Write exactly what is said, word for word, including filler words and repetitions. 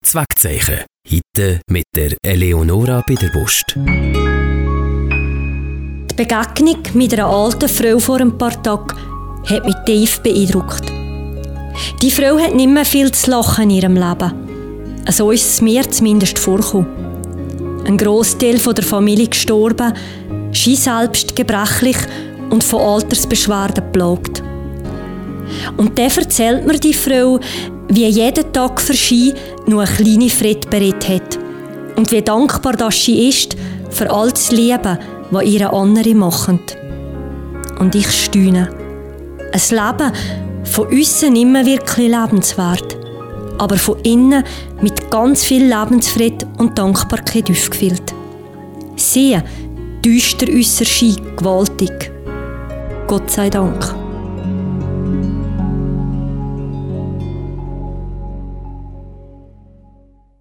Zweckzeichen. Heute mit der Eleonora Biederbust. Die Begegnung mit einer alten Frau vor ein paar Tagen hat mich tief beeindruckt. Die Frau hat nicht mehr viel zu lachen in ihrem Leben. So ist es mir zumindest vorgekommen. Ein Grossteil der Familie gestorben, sie selbst gebrechlich und von Altersbeschwerden geplagt. Und dann erzählt mir die Frau, wie jeden Tag für sie nur eine kleine Freude bereit hat und wie dankbar das sie ist für all das Leben, was ihre andere machen. Und ich staune. Ein Leben von aussen nicht mehr wirklich lebenswert, aber von innen mit ganz viel Lebensfreude und Dankbarkeit aufgefüllt. Sehr düster äusser sie gewaltig. Gott sei Dank.